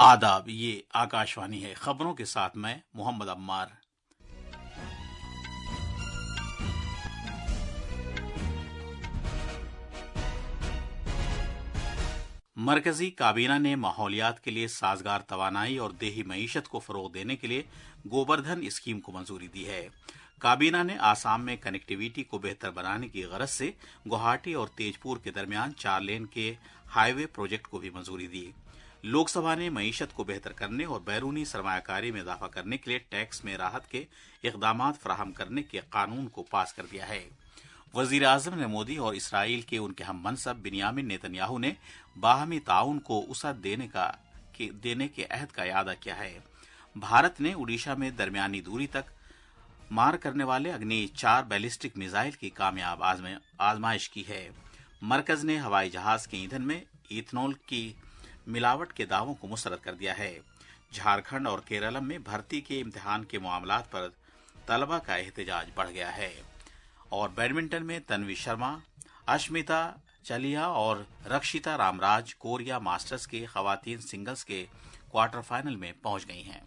आदाब, ये आकाशवाणी है। खबरों के साथ मैं मोहम्मद अम्मार। मरकजी काबीना ने माहौलियात के लिए साजगार तवानाई और देही मईशत को फरोग देने के लिए गोबर्धन स्कीम को मंजूरी दी है। काबीना ने आसाम में कनेक्टिविटी को बेहतर बनाने की गरज से गुवाहाटी और तेजपुर के दरमियान 4 लेन के हाईवे प्रोजेक्ट को भी मंजूरी दी। लोकसभा ने मईशत को बेहतर करने और बैरूनी सरमायाकारी में इजाफा करने के लिए टैक्स में राहत के इकदामात फराहम करने के कानून को पास कर दिया है। वजीर आजम ने मोदी और इसराइल के उनके हम मनसब बिन्यामिन नेतन्याहू ने बाहमी ताउन को वसअत देने के अहद का इआदा किया है। भारत ने उड़ीसा में दरमियानी दूरी तक मार करने वाले अग्नि 4 बैलिस्टिक मिसाइल की कामयाब आजमाइश की है। मरकज ने हवाई जहाज के ईंधन में इथेनॉल की मिलावट के दावों को मुस्तरद कर दिया है। झारखंड और केरलम में भर्ती के इम्तिहान के मामलात पर तलबा का एहतजाज बढ़ गया है। और बैडमिंटन में तन्वी शर्मा, अश्मिता चलिया और रक्षिता रामराज कोरिया मास्टर्स के खवातीन सिंगल्स के क्वार्टर फाइनल में पहुंच गई हैं।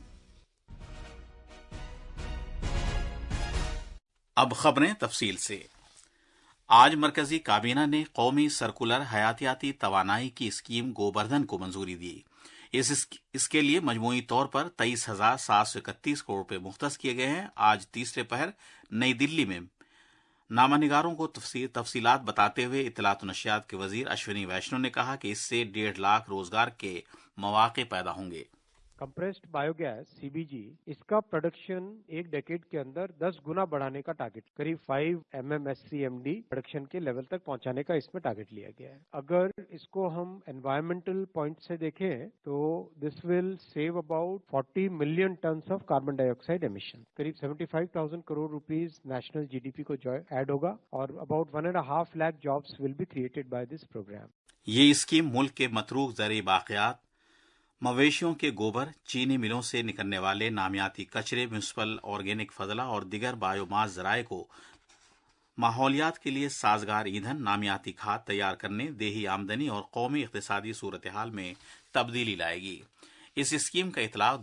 अब खबरें तफसील से। आज मरकजी काबीना ने कौमी सर्कुलर हयातियाती तवानाई की स्कीम गोबर्धन को मंजूरी दी। इसके लिए मजमूई तौर पर 23,731 करोड़ रुपए मुख्तस किए गए हैं। आज तीसरे पहर नई दिल्ली में नामानिगारों को तफसीलात बताते हुए इत्तलात व नशियात के वजीर अश्विनी वैष्णव ने कहा कि इससे 1.5 लाख रोजगार के मौके पैदा होंगे। कंप्रेस्ड बायोगैस सीबीजी, इसका प्रोडक्शन एक डेकेड के अंदर 10 गुना बढ़ाने का टारगेट, करीब 5 MMSCMD प्रोडक्शन के लेवल तक पहुंचाने का इसमें टारगेट लिया गया है। अगर इसको हम एनवायरमेंटल पॉइंट से देखें तो this will save about 40 million tons of carbon dioxide emission, करीब 75,000 करोड़ रुपीस नेशनल जीडीपी को ऐड होगा और about 1.5 lakh jobs will be created by this programme. ये स्कीम मुल्क के मतरूक ज़रूरी बाक़ियात, मवेशियों के गोबर, चीनी मिलों से निकलने वाले नामियाती कचरे, म्यूनिसिपल ऑर्गेनिक फजला और दिगर बायोमास जराए को माहौलियात के लिए साजगार ईंधन, नामियाती खाद तैयार करने, देही आमदनी और कौमी इक़्तिसादी सूरत हाल में तब्दीली लाएगी। इस स्कीम का इतलाक़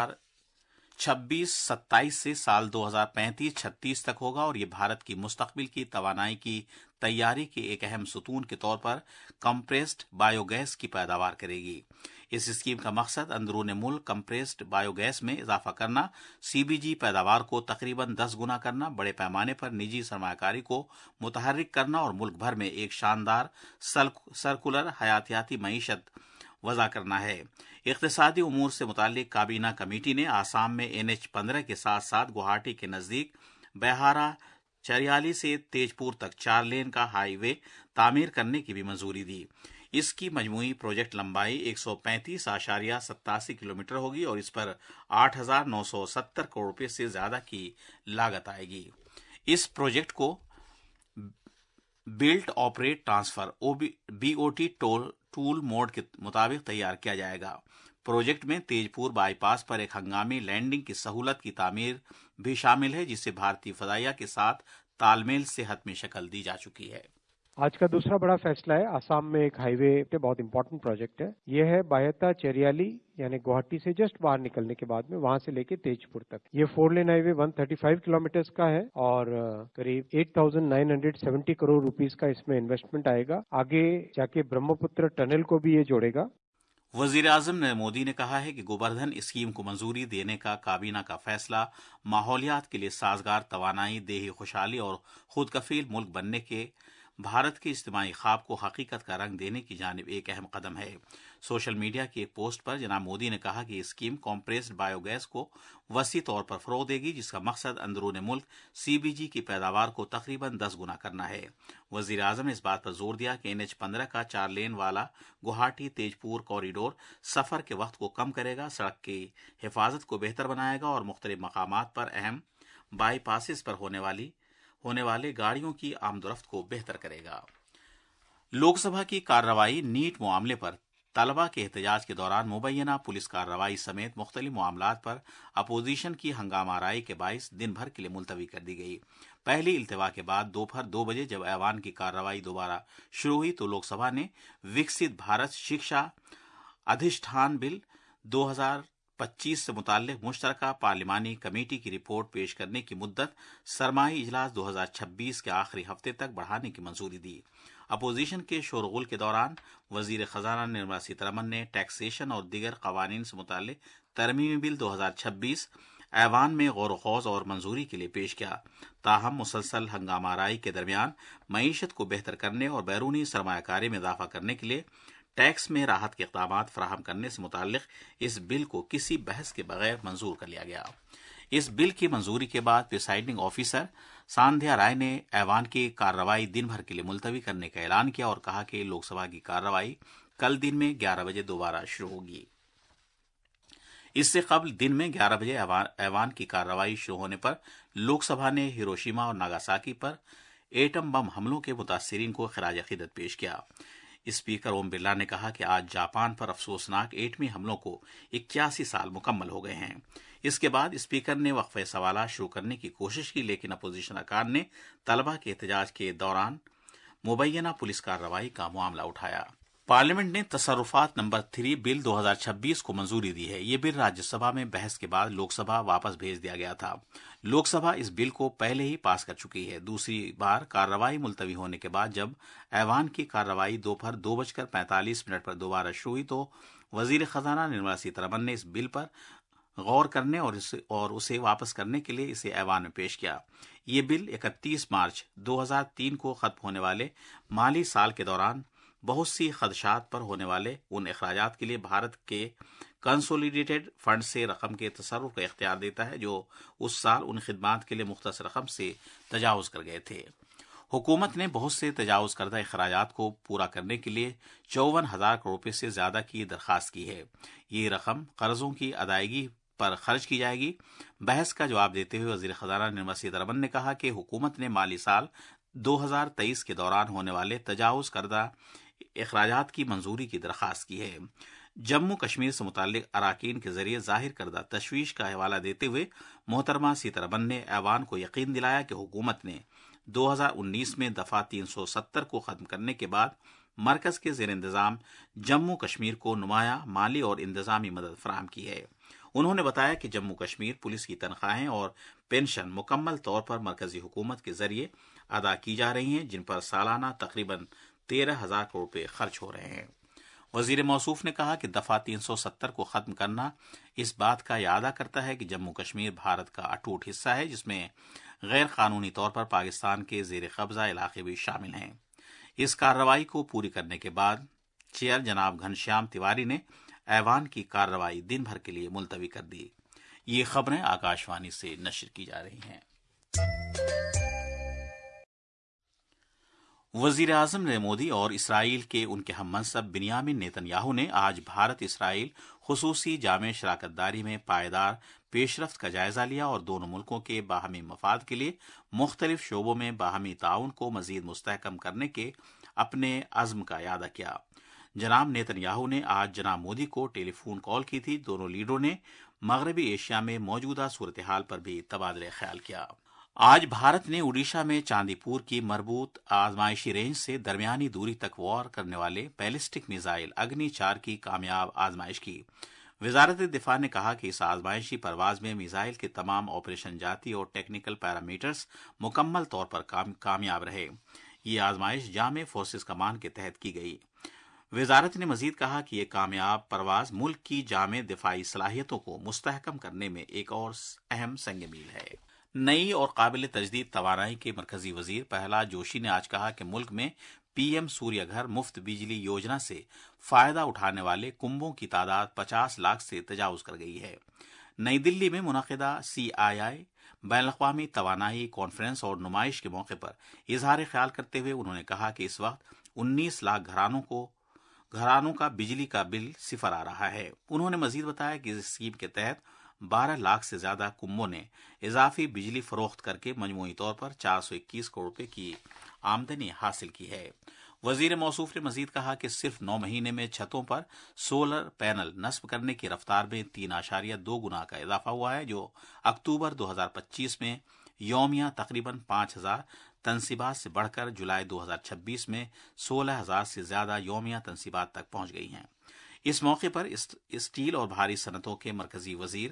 2026-27 से साल 2035-36 तक होगा और ये भारत की मुस्तक़बिल की तवानाई की तैयारी के एक अहम सुतून के तौर पर कंप्रेस्ड बायोगैस की पैदावार करेगी। इस स्कीम का मकसद अंदरूनी मुल्क कंप्रेस्ड बायोगैस में इजाफा करना, सीबीजी पैदावार को तकरीबन 10 गुना करना, बड़े पैमाने पर निजी सरमायाकारी को मुतहर्रिक करना और मुल्क भर में एक शानदार सर्कुलर हयातियाती मईशत वज़ा करना है। इक़्तिसादी उमूर से मुताल्लिक काबीना कमेटी ने आसाम में NH-15 के साथ साथ गुवाहाटी के नज़दीक बैहारा चरियाली से तेजपुर तक 4 लेन का हाईवे तामीर करने की भी मंजूरी दी। इसकी मजमूई प्रोजेक्ट लंबाई 135.87 किलोमीटर होगी और इस पर 8,970 करोड़ रुपए से ज्यादा की लागत आएगी। इस प्रोजेक्ट को built operate transfer BOT toll mode के मुताबिक तैयार किया जाएगा। प्रोजेक्ट में तेजपुर बाईपास पर एक हंगामी लैंडिंग की सहूलत की तामीर भी शामिल है, जिससे भारतीय फदाइया के साथ तालमेल से हतमी शक्ल दी जा चुकी है। आज का दूसरा बड़ा फैसला है, आसाम में एक हाईवे पे बहुत इंपॉर्टेंट प्रोजेक्ट है। ये है बायता चेरियाली, यानी गुवाहाटी से जस्ट बाहर निकलने के बाद में वहां से लेके तेजपुर तक। ये 4 लेन हाईवे 135 किलोमीटर का है और करीब 8,970 करोड़ रुपीस का इसमें इन्वेस्टमेंट आएगा। आगे जाके ब्रह्मपुत्र टनल को भी ये जोड़ेगा। वजीर आजम नरेंद्र मोदी ने कहा है कि गोबर्धन स्कीम को मंजूरी देने का काबीना का फैसला माहौलियात के लिए साजगार तवानाई, देही खुशहाली और खुद कफील मुल्क बनने के भारत के इज्तिमाई ख्वाब को हकीकत का रंग देने की जानिब एक अहम कदम है। सोशल मीडिया की एक पोस्ट पर जनाब मोदी ने कहा कि स्कीम कॉम्प्रेस्ड बायोगैस को वसी तौर पर फरोग देगी, जिसका मकसद अंदरूनी मुल्क CBG की पैदावार को तकरीबन 10 गुना करना है। वजीर आजम ने इस बात पर जोर दिया कि NH-15 का 4 लेन वाला गुवाहाटी तेजपुर कॉरिडोर सफर के वक्त को कम करेगा, सड़क की हिफाजत को बेहतर बनाएगा और मुख्तलिफ मकामात पर अहम बाईपासेस पर होने वाले गाड़ियों की आमदोरफ्त को बेहतर करेगा। लोकसभा की कार्रवाई नीट मामले पर तलबा के एहतजाज के दौरान मुबैना पुलिस कार्रवाई समेत मुख्तलिफ मामलात पर अपोजिशन की हंगामाराई के बाइस दिन भर के लिए मुलतवी कर दी गई। पहली इल्तिवा के बाद दोपहर 2 बजे जब ऐवान की कार्रवाई दोबारा शुरू हुई तो लोकसभा ने विकसित भारत शिक्षा अधिष्ठान बिल 2025 سے متعلق مشترکہ پارلیمانی کمیٹی کی رپورٹ پیش کرنے کی مدت سرمائی اجلاس 2026 کے آخری ہفتے تک بڑھانے کی منظوری دی۔ اپوزیشن کے شورغل کے دوران وزیر خزانہ نرملا سیتارمن نے ٹیکسیشن اور دیگر قوانین سے متعلق ترمیمی بل 2026 ایوان میں غور و خوض اور منظوری کے لیے پیش کیا۔ تاہم مسلسل ہنگامہ آرائی کے درمیان معیشت کو بہتر کرنے اور بیرونی سرمایہ کاری میں اضافہ کرنے کے لیے ٹیکس میں راحت کے اقدامات فراہم کرنے سے متعلق اس بل کو کسی بحث کے بغیر منظور کر لیا گیا۔ اس بل کی منظوری کے بعد پریسائڈنگ آفیسر ساندھیا رائے نے ایوان کی کارروائی دن بھر کے لیے ملتوی کرنے کا اعلان کیا اور کہا کہ لوک سبھا کی کارروائی کل دن میں 11 بجے دوبارہ شروع ہوگی۔ اس سے قبل دن میں 11 بجے ایوان کی کارروائی شروع ہونے پر لوک سبھا نے ہیروشیما اور ناگاساکی پر ایٹم بم حملوں کے متاثرین کو خراج عقیدت پیش کیا۔ اسپیکر اوم برلا نے کہا کہ آج جاپان پر افسوسناک ایٹمی حملوں کو 81 سال مکمل ہو گئے ہیں۔ اس کے بعد اسپیکر نے وقفہ سوالات شروع کرنے کی کوشش کی، لیکن اپوزیشن ارکان نے طلبہ کے احتجاج کے دوران مبینہ پولیس کارروائی کا معاملہ اٹھایا۔ پارلیمنٹ نے تصرفات نمبر 3 بل 2026 کو منظوری دی ہے۔ یہ بل راجیہ سبھا میں بحث کے بعد لوک سبھا واپس بھیج دیا گیا تھا۔ لوک سبھا اس بل کو پہلے ہی پاس کر چکی ہے۔ دوسری بار کارروائی ملتوی ہونے کے بعد جب ایوان کی کارروائی دوپہر 2:45 پر دوبارہ شروع ہوئی تو وزیر خزانہ نرملا سیتارمن نے اس بل پر غور کرنے اور اسے واپس کرنے کے لیے اسے ایوان میں پیش کیا۔ یہ بل 31 مارچ 2003 کو ختم ہونے والے مالی سال کے دوران بہت سی خدشات پر ہونے والے ان اخراجات کے لیے بھارت کے کنسولیڈیٹڈ فنڈ سے رقم کے تصرف کا اختیار دیتا ہے جو اس سال ان خدمات کے لیے مختص رقم سے تجاوز کر گئے تھے۔ حکومت نے بہت سے تجاوز کردہ اخراجات کو پورا کرنے کے لیے 54,000 کروڑ روپے سے زیادہ کی درخواست کی ہے۔ یہ رقم قرضوں کی ادائیگی پر خرچ کی جائے گی۔ بحث کا جواب دیتے ہوئے وزیر خزانہ نرملا سیتارمن نے کہا کہ حکومت نے مالی سال 2023 کے دوران ہونے والے تجاوز کردہ اخراجات کی منظوری کی درخواست کی ہے۔ جموں کشمیر سے متعلق اراکین کے ذریعے ظاہر کردہ تشویش کا حوالہ دیتے ہوئے محترمہ سیتارمن نے ایوان کو یقین دلایا کہ حکومت نے 2019 میں دفعہ 370 کو ختم کرنے کے بعد مرکز کے زیر انتظام جموں کشمیر کو نمایاں مالی اور انتظامی مدد فراہم کی ہے۔ انہوں نے بتایا کہ جموں کشمیر پولیس کی تنخواہیں اور پینشن مکمل طور پر مرکزی حکومت کے ذریعے ادا کی جا رہی ہیں، جن پر سالانہ تقریباً 13,000 کروڑ روپے خرچ ہو رہے ہیں۔ وزیر موصوف نے کہا کہ دفعہ 370 کو ختم کرنا اس بات کا اعادہ کرتا ہے کہ جموں کشمیر بھارت کا اٹوٹ حصہ ہے، جس میں غیر قانونی طور پر پاکستان کے زیر قبضہ علاقے بھی شامل ہیں۔ اس کارروائی کو پوری کرنے کے بعد چیئر جناب گھنشیام تیواری نے ایوان کی کارروائی دن بھر کے لیے ملتوی کر دی۔ یہ خبریں آکاشوانی سے نشر کی جا رہی ہیں۔ وزیر اعظم نریندر مودی اور اسرائیل کے ان کے ہم منصب بنیامین نیتن یاہو نے آج بھارت اسرائیل خصوصی جامع شراکت داری میں پائیدار پیش رفت کا جائزہ لیا اور دونوں ملکوں کے باہمی مفاد کے لیے مختلف شعبوں میں باہمی تعاون کو مزید مستحکم کرنے کے اپنے عزم کا اعادہ کیا۔ جناب نیتن یاہو نے آج جناب مودی کو ٹیلی فون کال کی تھی۔ دونوں لیڈروں نے مغربی ایشیا میں موجودہ صورتحال پر بھی تبادلہ خیال کیا۔ آج بھارت نے اڈیشہ میں چاندی پور کی مربوط آزمائشی رینج سے درمیانی دوری تک وار کرنے والے بیلسٹک میزائل اگنی 4 کی کامیاب آزمائش کی۔ وزارت دفاع نے کہا کہ اس آزمائشی پرواز میں میزائل کے تمام آپریشن جاتی اور ٹیکنیکل پیرامیٹرز مکمل طور پر کامیاب رہے۔ یہ آزمائش جامع فورسز کمان کے تحت کی گئی۔ وزارت نے مزید کہا کہ یہ کامیاب پرواز ملک کی جامع دفاعی صلاحیتوں کو مستحکم کرنے میں ایک اور اہم سنگ میل ہے۔ نئی اور قابل تجدید توانائی کے مرکزی وزیر پرہلاد جوشی نے آج کہا کہ ملک میں پی ایم سوریہ گھر مفت بجلی یوجنا سے فائدہ اٹھانے والے کنبوں کی تعداد 50 لاکھ سے تجاوز کر گئی ہے۔ نئی دلی میں منعقدہ CII بین الاقوامی توانائی کانفرنس اور نمائش کے موقع پر اظہار خیال کرتے ہوئے انہوں نے کہا کہ اس وقت 19 لاکھ گھرانوں کا بجلی کا بل صفر آ رہا ہے۔ انہوں نے مزید بتایا کہ اس اسکیم کے تحت 12 لاکھ سے زیادہ کنبوں نے اضافی بجلی فروخت کر کے مجموعی طور پر 421 کروڑ روپے کی آمدنی حاصل کی ہے۔ وزیر موصوف نے مزید کہا کہ صرف 9 مہینے میں چھتوں پر سولر پینل نصب کرنے کی رفتار میں 3.2 گنا کا اضافہ ہوا ہے، جو اکتوبر 2025 میں یومیہ تقریباً 5,000 تنصیبات سے بڑھ کر جولائی 2026 میں 16,000 سے زیادہ یومیہ تنصیبات تک پہنچ گئی ہیں۔ इस मौके पर स्टील और भारी सनतों के मरकजी वजीर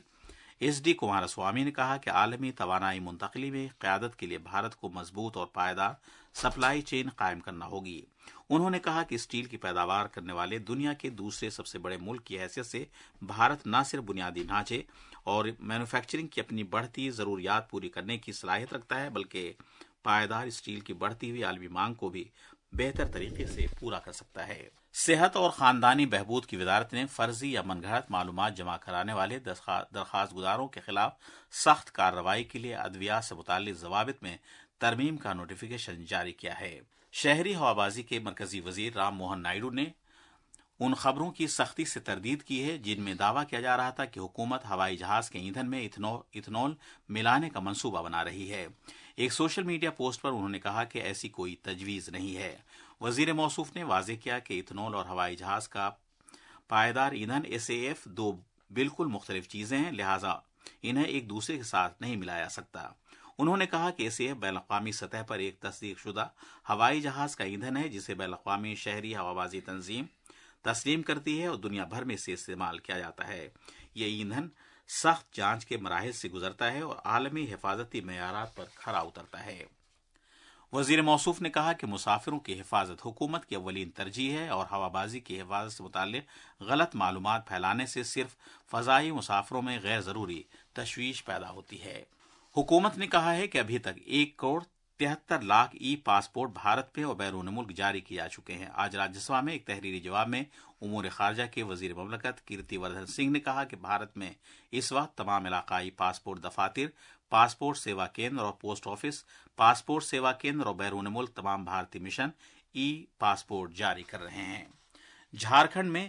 SD कुमारस्वामी ने कहा कि आलमी तवानाई मुंतकली में क़यादत के लिए भारत को मजबूत और पायदार सप्लाई चेन कायम करना होगी। उन्होंने कहा कि स्टील की पैदावार करने वाले दुनिया के दूसरे सबसे बड़े मुल्क की हैसियत से भारत न सिर्फ बुनियादी ढांचे और मैन्युफैक्चरिंग की अपनी बढ़ती जरूरियात पूरी करने की सलाहियत रखता है, बल्कि पायदार स्टील की बढ़ती हुई आलमी मांग को भी बेहतर तरीके से पूरा कर सकता है। सेहत और खानदानी बहबूद की वजारत ने फर्जी या मनगढ़ंत मालूमात जमा कराने वाले दरख्वास्त गुजारों के खिलाफ सख्त कार्रवाई के लिए अद्वियात से मुताल्लिक ज़वाबित में तरमीम का नोटिफिकेशन जारी किया है। शहरी हवाबाजी के मरकजी वजीर राम मोहन नायडू ने उन खबरों की सख्ती से तरदीद की है जिनमें दावा किया जा रहा था कि हुकूमत हवाई जहाज के ईंधन में इथनॉल मिलाने का मंसूबा बना रही है। एक सोशल मीडिया पोस्ट पर उन्होंने कहा कि ऐसी कोई तजवीज नहीं है। वजीर मौसूफ ने वाज़ेह किया कि इथनॉल और हवाई जहाज का पायदार ईंधन SAF दो बिल्कुल मुख्तलिफ चीजें हैं, लिहाजा इन्हें एक दूसरे के साथ नहीं मिलाया जा सकता। उन्होंने कहा कि SAF बैनुल-अक़वामी सतह पर एक तस्दीकशुदा हवाई जहाज का ईंधन है जिसे बैनुल-अक़वामी शहरी हवाबाजी तंजीम तस्लीम करती है और दुनिया भर में इसे इस्तेमाल किया जाता है। ये ईंधन सख्त जांच के मराहिल से गुजरता है और आलमी हिफाजती मेयारात पर खरा उतरता है। वजीर मौसूफ ने कहा कि मुसाफिरों की हिफाजत हुकूमत की अव्वलीन तरजीह है और हवाबाजी की हिफाजत से मुताल्लिक गलत मालूमात फैलाने से सिर्फ फजाई मुसाफिरों में गैर जरूरी तशवीश पैदा होती है। हुकूमत ने कहा है कि अभी तक 1,73,00,000 ई-पासपोर्ट भारत में और बैरून मुल्क जारी किए जा चुके हैं। आज राज्यसभा में एक तहरीरी जवाब में उमूर खारजा के वजीर ममलकत कीर्तिवर्धन सिंह ने कहा कि भारत में इस वक्त तमाम इलाकाई पासपोर्ट दफातर, पासपोर्ट सेवा केंद्र और पोस्ट ऑफिस, पासपोर्ट सेवा केंद्र और बैरून मुल्क तमाम भारतीय मिशन ई-पासपोर्ट जारी कर रहे हैं। झारखंड में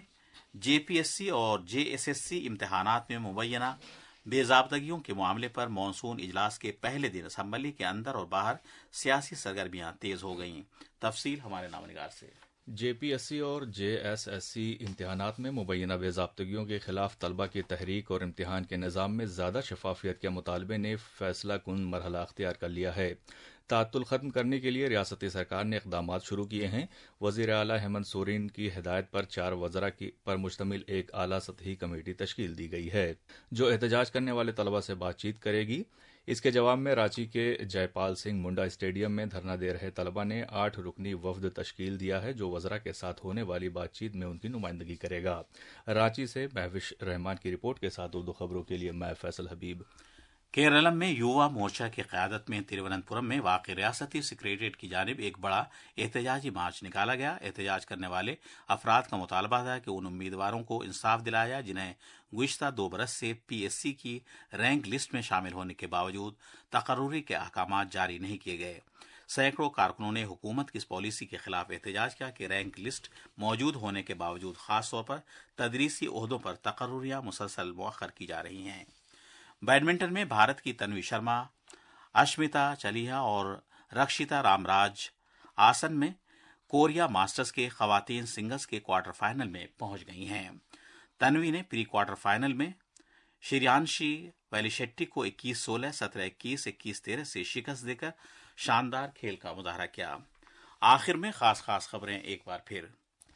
JPSC और JSSC इम्तिहानात में मुबैना बेजाब्तगियों के मामले पर मानसून इजलास के पहले दिन असम्बली के अंदर और बाहर सियासी सरगर्मियां तेज हो गईं। तफसील हमारे नामनिगार से। JPSC और JSSC इम्तिहानात में मुबैना बेजाब्तगियों के खिलाफ तलबा की तहरीक और इम्तिहान के निज़ाम में ज़्यादा शफाफियत के मुतालबे ने फैसला कुन मरहला अख्तियार कर लिया है। तातुल खत्म करने के लिए रियासती सरकार ने इक़दामात शुरू किए हैं। वज़ीर आला हेमंत सोरेन की हिदायत पर 4 वज़रा पर मुश्तमिल एक आला सतही कमेटी तश्कील दी गई है जो एहतजाज करने वाले तलबा से बातचीत करेगी। इसके जवाब में रांची के जयपाल सिंह मुंडा स्टेडियम में धरना दे रहे तलबा ने 8 रुकनी वफद तश्कील दिया है जो वज़रा के साथ होने वाली बातचीत में उनकी नुमाइंदगी करेगा। रांची से महविश रहमान की रिपोर्ट के साथ उर्दू खबरों के लिए मैं फैसल हबीब। केरलम में युवा मोर्चा की क़यादत में तिरुवनंतपुरम में वाक़ रियासती सेक्रेटेरिएट की जानिब एक बड़ा एहतजाजी मार्च निकाला गया। एहतजाज करने वाले अफराद का मुतालबा था कि उन उम्मीदवारों को इंसाफ दिलाया जाए जिन्हें गुज़िश्ता 2 बरस से PSC की रैंक लिस्ट में शामिल होने के बावजूद तकर्रुरी के अहकामात जारी नहीं किए गए। सैकड़ों कारकुनों ने हुकूमत की इस पॉलिसी के खिलाफ एहतजाज किया कि रैंक लिस्ट मौजूद होने के बावजूद खासतौर पर तदरीसी ओहदों पर तकर्रुरियां मुसलसल मौखर की जा रही हैं। बैडमिंटन में भारत की तन्वी शर्मा, अश्मिता चलिहा और रक्षिता रामराज आसन में कोरिया मास्टर्स के खवातीन सिंगल्स के क्वार्टर फाइनल में पहुंच गई हैं। तन्वी ने प्री क्वार्टर फाइनल में श्रियांशी वेलिशेट्टी को 21-16, 17-21, 21-13 से शिकस्त देकर शानदार खेल का मुजाहरा किया। आखिर में खास खबरें एक बार फिर।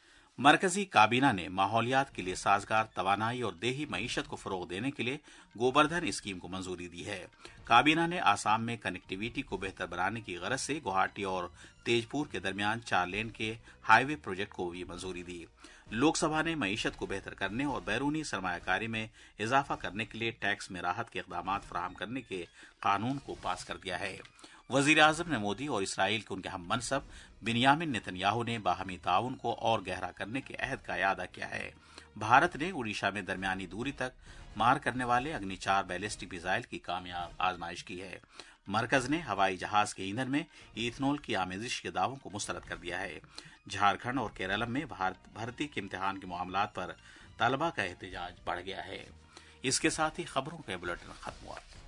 मरकजी काबीना ने माहौलियात के लिए साजगार तवानाई और देही मईशत को फरोग देने के लिए गोबर्धन स्कीम को मंजूरी दी है। काबीना ने आसाम में कनेक्टिविटी को बेहतर बनाने की गरज से गुवाहाटी और तेजपुर के दरमियान 4 लेन के हाईवे प्रोजेक्ट को भी मंजूरी दी। लोकसभा ने मईशत को बेहतर करने और बैरूनी सरमायाकारी में इजाफा करने के लिए टैक्स में राहत के इक़दामात फराहम करने के कानून को पास कर दिया है। वजीर आजम ने मोदी और इसराइल के उनके हम मनसब बिन्यामिन नेतन्याहू ने बाहमी ताउन को और गहरा करने के अहद का यादा किया है। भारत ने उड़ीसा में दरमियानी दूरी तक मार करने वाले अग्नि 4 बैलिस्टिक मिसाइल की कामयाब आजमाइश की है। मरकज ने हवाई जहाज के ईंधन में इथनॉल की आमेजिश के दावों को मुस्तरद कर दिया है। झारखंड और केरल में भर्ती के इम्तिहान के मामलात पर तलबा का एहतजाज बढ़ गया है। इसके साथ ही खबरों का बुलेटिन खत्म हुआ।